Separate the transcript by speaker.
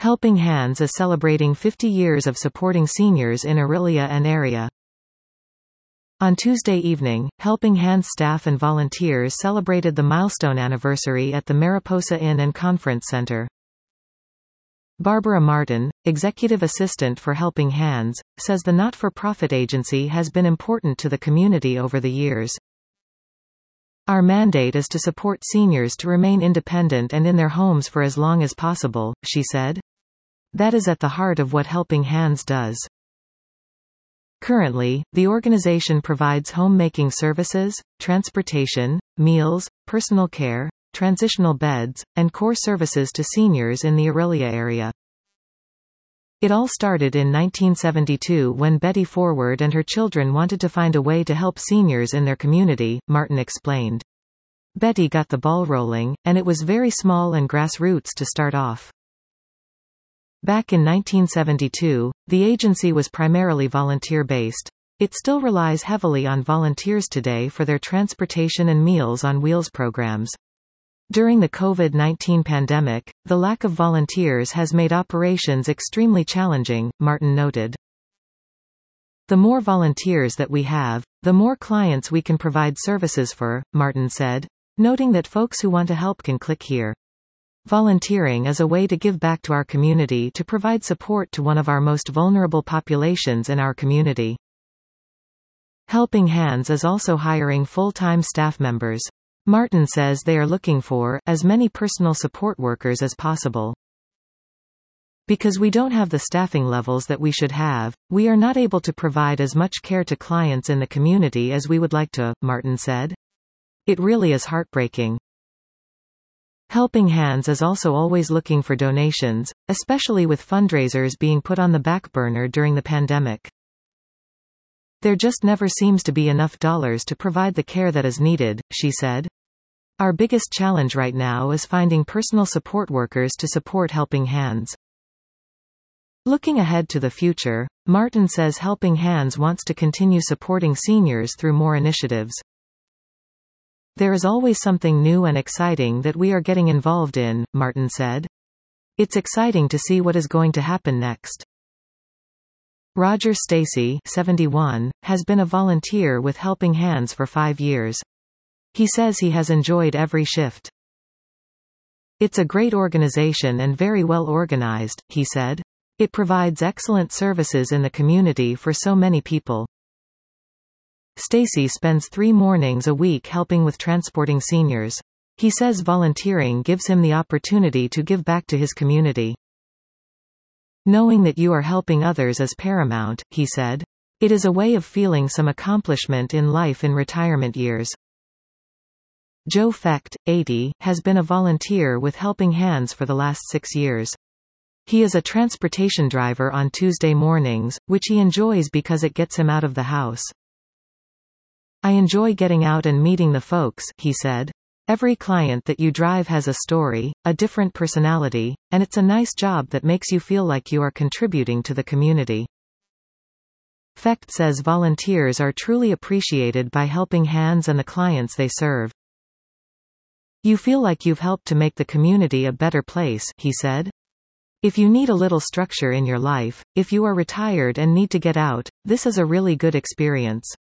Speaker 1: Helping Hands is celebrating 50 years of supporting seniors in Orillia and area. On Tuesday evening, Helping Hands staff and volunteers celebrated the milestone anniversary at the Mariposa Inn and Conference Center. Barbara Martin, executive assistant for Helping Hands, says the not-for-profit agency has been important to the community over the years. Our mandate is to support seniors to remain independent and in their homes for as long as possible, she said. That is at the heart of what Helping Hands does. Currently, the organization provides homemaking services, transportation, meals, personal care, transitional beds, and core services to seniors in the Orillia area. It all started in 1972 when Betty Forward and her children wanted to find a way to help seniors in their community, Martin explained. Betty got the ball rolling, and it was very small and grassroots to start off. Back in 1972, the agency was primarily volunteer-based. It still relies heavily on volunteers today for their transportation and Meals on Wheels programs. During the COVID-19 pandemic, the lack of volunteers has made operations extremely challenging, Martin noted. The more volunteers that we have, the more clients we can provide services for, Martin said, noting that folks who want to help can click here. Volunteering is a way to give back to our community to provide support to one of our most vulnerable populations in our community. Helping Hands is also hiring full-time staff members. Martin says they are looking for as many personal support workers as possible. Because we don't have the staffing levels that we should have, we are not able to provide as much care to clients in the community as we would like to, Martin said. It really is heartbreaking. Helping Hands is also always looking for donations, especially with fundraisers being put on the back burner during the pandemic. There just never seems to be enough dollars to provide the care that is needed, she said. Our biggest challenge right now is finding personal support workers to support Helping Hands. Looking ahead to the future, Martin says Helping Hands wants to continue supporting seniors through more initiatives. There is always something new and exciting that we are getting involved in, Martin said. It's exciting to see what is going to happen next. Roger Stacy, 71, has been a volunteer with Helping Hands for 5 years. He says he has enjoyed every shift. It's a great organization and very well organized, he said. It provides excellent services in the community for so many people. Stacy spends 3 mornings a week helping with transporting seniors. He says volunteering gives him the opportunity to give back to his community. Knowing that you are helping others is paramount, he said. It is a way of feeling some accomplishment in life in retirement years. Joe Fecht, 80, has been a volunteer with Helping Hands for the last 6 years. He is a transportation driver on Tuesday mornings, which he enjoys because it gets him out of the house. I enjoy getting out and meeting the folks, he said. Every client that you drive has a story, a different personality, and it's a nice job that makes you feel like you are contributing to the community. Fecht says volunteers are truly appreciated by Helping Hands and the clients they serve. You feel like you've helped to make the community a better place, he said. If you need a little structure in your life, if you are retired and need to get out, this is a really good experience.